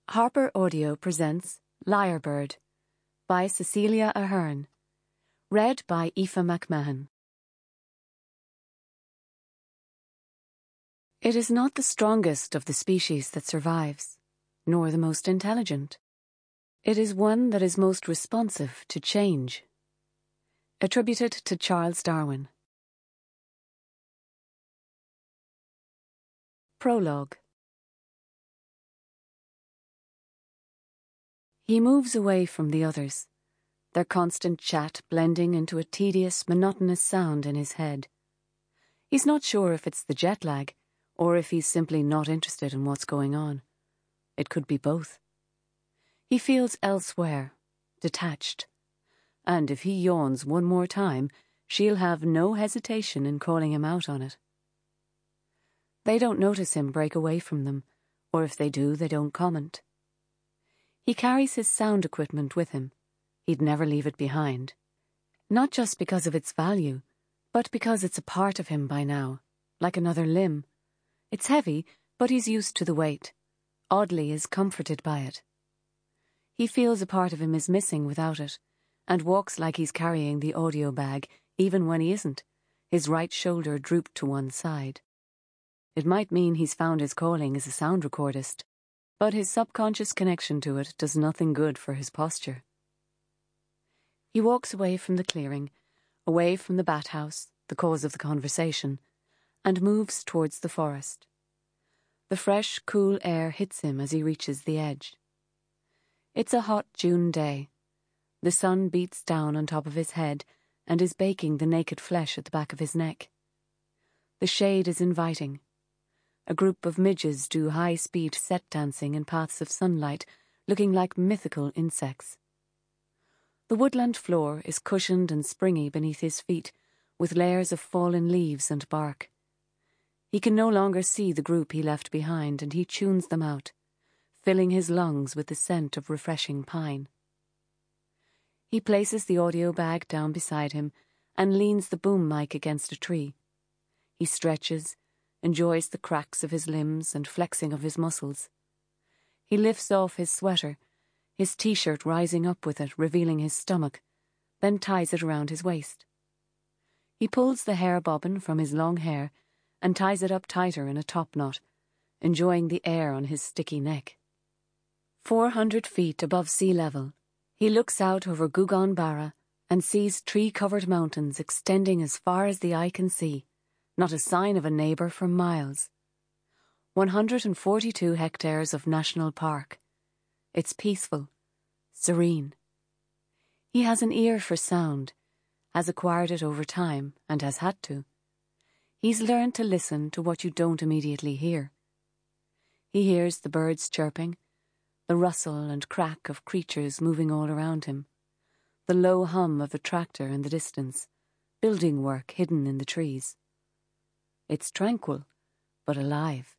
Harper Audio presents Lyrebird by Cecilia Ahern. Read by Aoife McMahon. It is not the strongest of the species that survives, nor the most intelligent. It is one that is most responsive to change. Attributed to Charles Darwin. Prologue. He moves away from the others, their constant chat blending into a tedious, monotonous sound in his head. He's not sure if it's the jet lag, or if he's simply not interested in what's going on. It could be both. He feels elsewhere, detached, and if he yawns one more time, she'll have no hesitation in calling him out on it. They don't notice him break away from them, or if they do, they don't comment. He carries his sound equipment with him. He'd never leave it behind. Not just because of its value, but because it's a part of him by now, like another limb. It's heavy, but he's used to the weight. Oddly is comforted by it. He feels a part of him is missing without it, and walks like he's carrying the audio bag, even when he isn't, his right shoulder drooped to one side. It might mean he's found his calling as a sound recordist, but his subconscious connection to it does nothing good for his posture. He walks away from the clearing, away from the bat house, the cause of the conversation, and moves towards the forest. The fresh, cool air hits him as he reaches the edge. It's a hot June day. The sun beats down on top of his head and is baking the naked flesh at the back of his neck. The shade is inviting. A group of midges do high-speed set dancing in paths of sunlight, looking like mythical insects. The woodland floor is cushioned and springy beneath his feet, with layers of fallen leaves and bark. He can no longer see the group he left behind, and he tunes them out, filling his lungs with the scent of refreshing pine. He places the audio bag down beside him and leans the boom mic against a tree. He stretches, enjoys the cracks of his limbs and flexing of his muscles. He lifts off his sweater, his t-shirt rising up with it, revealing his stomach, then ties it around his waist. He pulls the hair bobbin from his long hair and ties it up tighter in a top knot, enjoying the air on his sticky neck. 400 feet above sea level, he looks out over Gugong Barra and sees tree-covered mountains extending as far as the eye can see, not a sign of a neighbour for miles. 142 hectares of national park. It's peaceful, serene. He has an ear for sound, has acquired it over time, and has had to. He's learned to listen to what you don't immediately hear. He hears the birds chirping, the rustle and crack of creatures moving all around him, the low hum of a tractor in the distance, building work hidden in the trees. It's tranquil, but alive.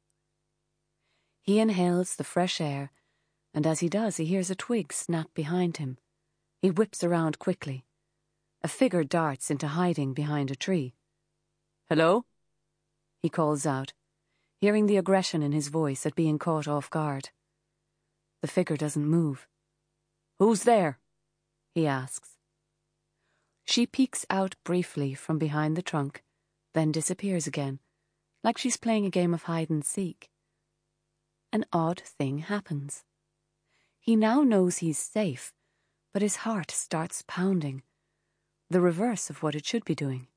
He inhales the fresh air, and as he does, he hears a twig snap behind him. He whips around quickly. A figure darts into hiding behind a tree. "Hello?" he calls out, hearing the aggression in his voice at being caught off guard. The figure doesn't move. "Who's there?" he asks. She peeks out briefly from behind the trunk, then disappears again, like she's playing a game of hide-and-seek. An odd thing happens. He now knows he's safe, but his heart starts pounding, the reverse of what it should be doing.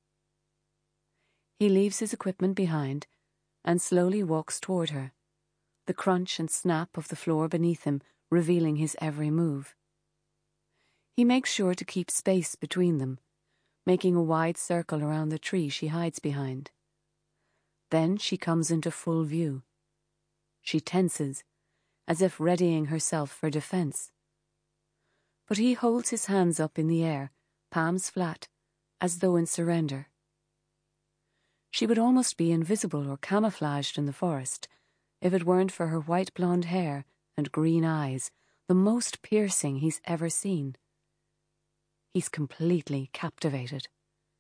He leaves his equipment behind and slowly walks toward her, the crunch and snap of the floor beneath him revealing his every move. He makes sure to keep space between them, making a wide circle around the tree she hides behind. Then she comes into full view. She tenses, as if readying herself for defense. But he holds his hands up in the air, palms flat, as though in surrender. She would almost be invisible or camouflaged in the forest if it weren't for her white blonde hair and green eyes, the most piercing he's ever seen. He's completely captivated.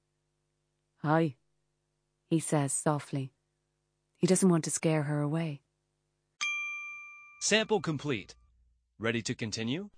"Hi," he says softly. He doesn't want to scare her away. Sample complete. Ready to continue?